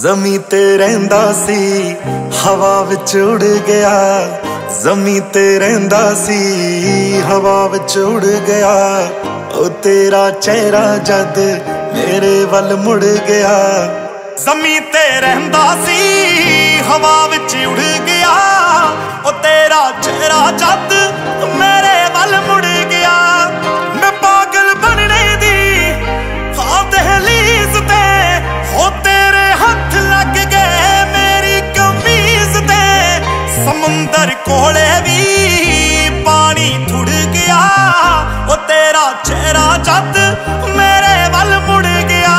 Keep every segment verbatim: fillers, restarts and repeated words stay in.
ज़मीं ते रहिंदा सी हवा विच उड़ गया, ज़मीं ते रहिंदा सी हवा विच उड़ गया। ओ तेरा चेहरा जद मेरे वल मुड़ गया, ज़मीं ते रहिंदा सी हवा विच उड़ गया। ओ तेरा चेहरा जद मेरे वल मुड़ गया। मैं पागल बनने दी हाँ दहलीज ते हो तेरे हाथ लग गए मेरी कमीज ते। समुंदर कोले भी पानी थुड़ गया। ओ तेरा चेहरा जद मेरे वल मुड़ गया।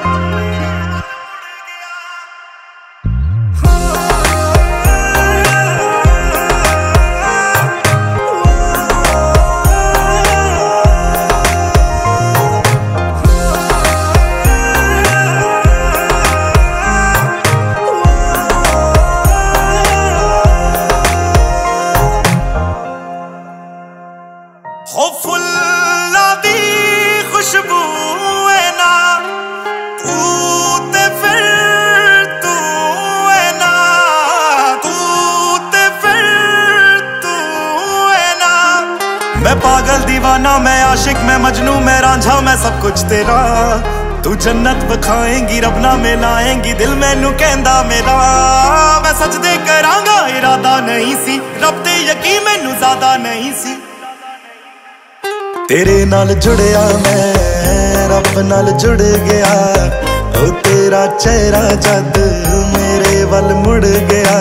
हो फुल्ला दी खुशबू है ना तू ते फिर तू है ना, तू ते फिर तू है ना। मैं पागल दीवाना मैं आशिक मैं मजनू मैं रांझा मैं सब कुछ तेरा। तू जन्नत बखाएंगी रब ना मिलाएंगी दिल मैनू कहंदा मेरा। मैं सजदे करांगा इरादा नहीं सी रब ते यकीन मैनू ज्यादा नहीं सी। तेरे नाल जुड़िया मैं रब नाल जुड़ गया। ओ तेरा चेहरा जद मेरे वल मुड़ गया।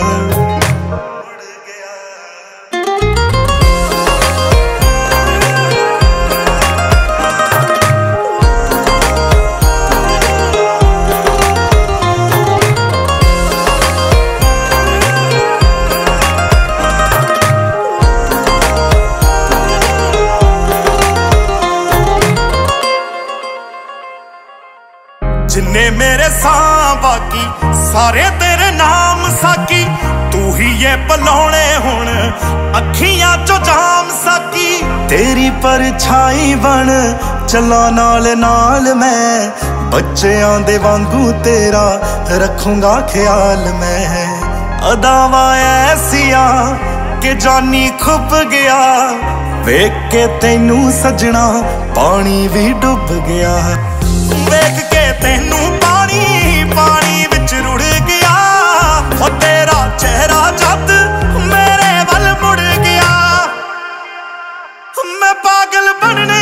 जिन्ने मेरे सां बाकी सारे तेरे नाम साकी। तू ही ये पलौने हुण अखियां चो जाम साकी। तेरी परछाई बन चला नाल नाल मैं बच्चेआं दे वांगू तेरा रखूंगा ख्याल मैं। अदावां ऐसियां के जानी खुप गया वेख के तैनू सजना पानी भी डुब गया। देख के तैनू पानी पानी विच रुड़ गया। हो तेरा चेहरा जद मेरे वल मुड़ गया। मैं पागल बनने